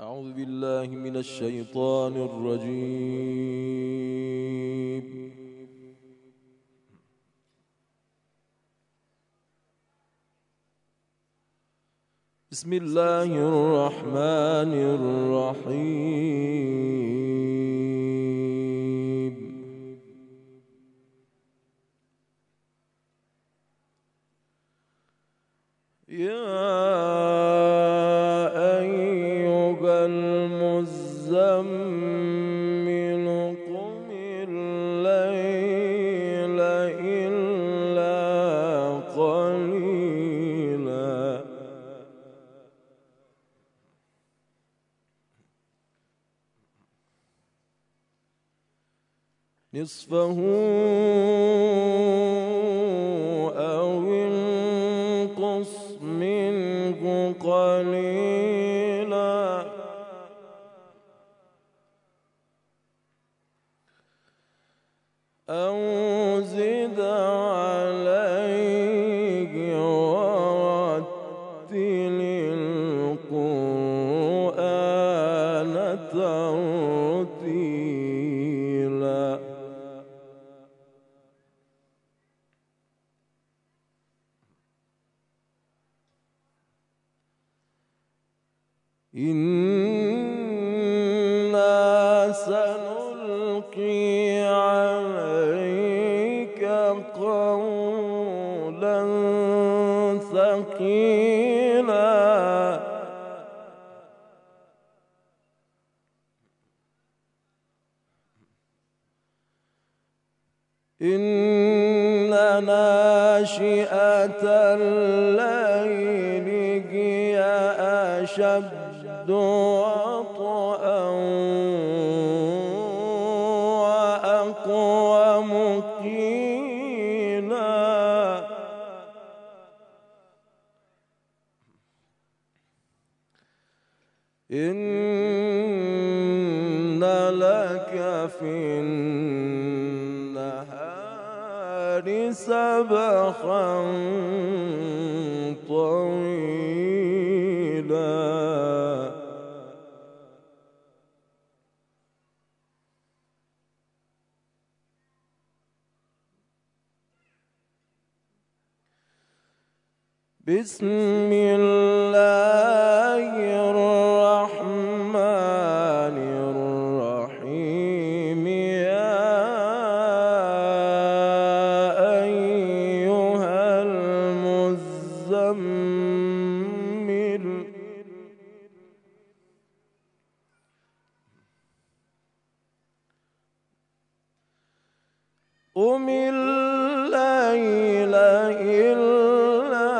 أعوذ بالله من الشيطان الرجيم. بسم الله الرحمن الرحيم. يا أيها المزمل قم الليل إلا قليلا نصفه أو انقص منه قليلا أو زد عليه ورتل القرآن ترتيلا إنا سنلقي عليك قولا ثقيلا إن ناشئة الليل هي أشد وطئا وأقوم قيلا إن لك في النهار سبحا طويلا بسم الله الرحمن الرحيم. يا أيها المزمل قم الليل إلا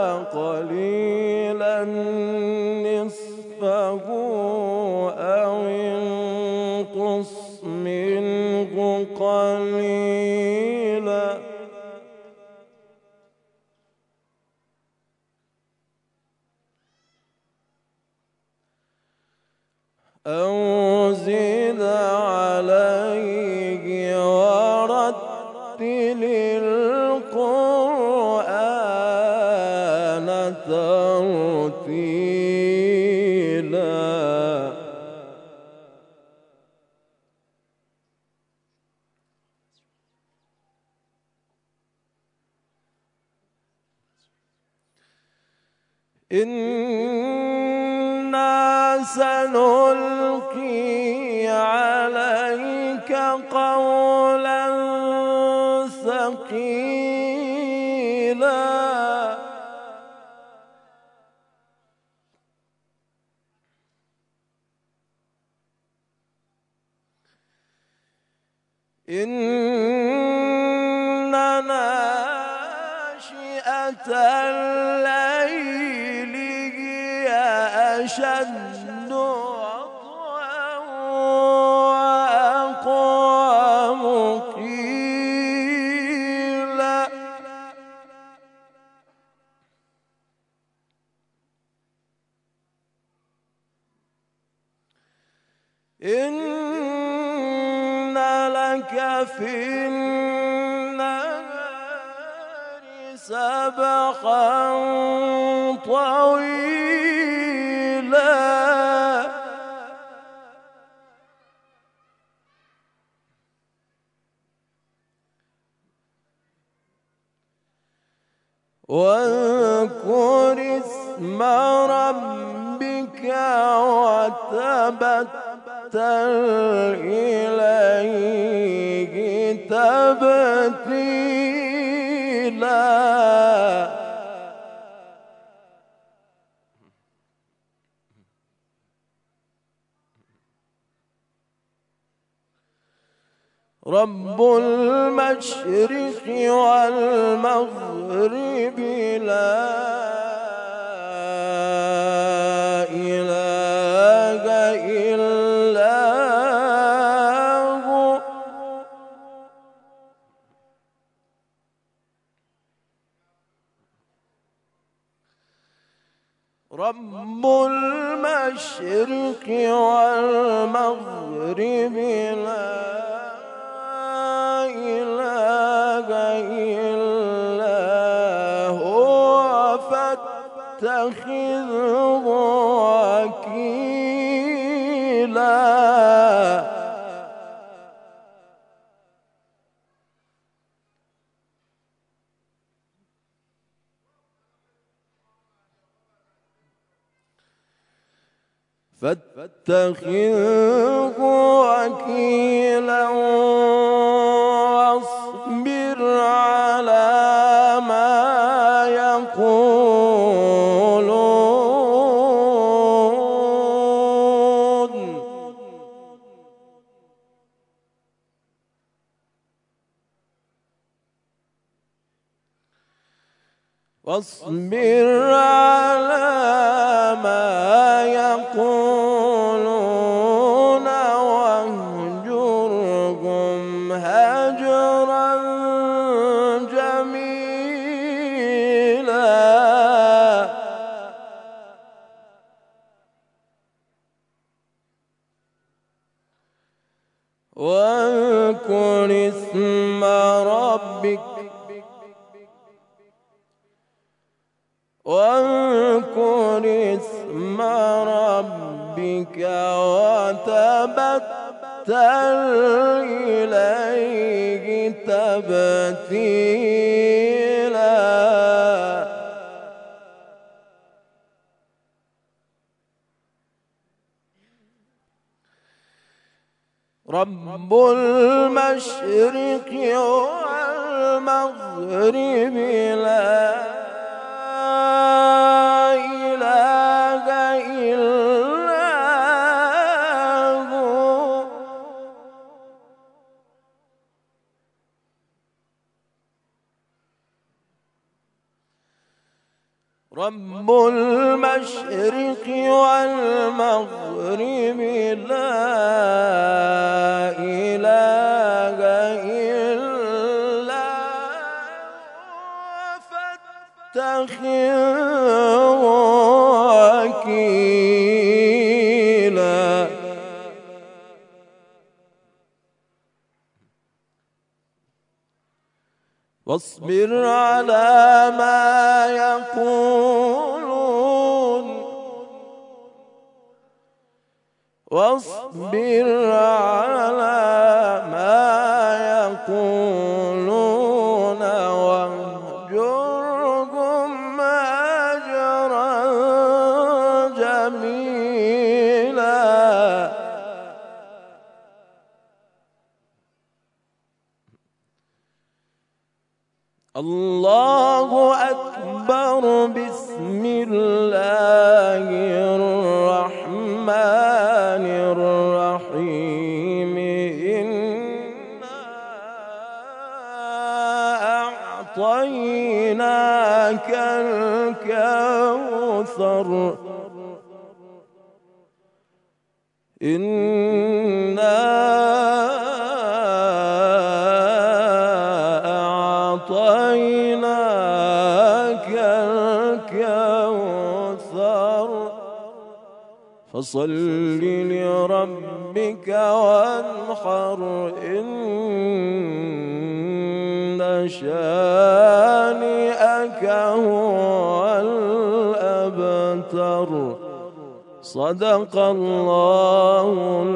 قليلا نصفه أو انقص منه قليلا أو زد عليه ورتل القرآن ترتيلا إنا سنلقي عليك قولا ثقيلا إن ناشئة الليل هي أشد وطئا وأقوم قيلا إن لك في النهار سبحا طويلا واذكر اسم ربك وتبتل إليه تبتيلا رب المشرق والمغرب لا إله إلا هو رب المشرق والمغرب لا إله إلا هو فاتخذه وكيلا فاتخذه وكيلا واصبر على ما يقولون واصبر على ما يقولون واهجرهم هجرا جميلا واذكر اسم ربك واذكر اسم ربك وتبتل إليه تبتيلا رب المشرق والمغرب لا إله إلا هو رب المشرق والمغرب لا إله إلا هو فاتخذه وكيلا واصبر على ما يقولون واصبر على ما يقولون واهجرهم هجرا جميلا الله أكبر بسم الله الرحمن الرحيم إنا أعطيناك الكوثر إنا أعطيناك الكوثر فصل لربك وانحر إن شانئك هو الأبتر صدق الله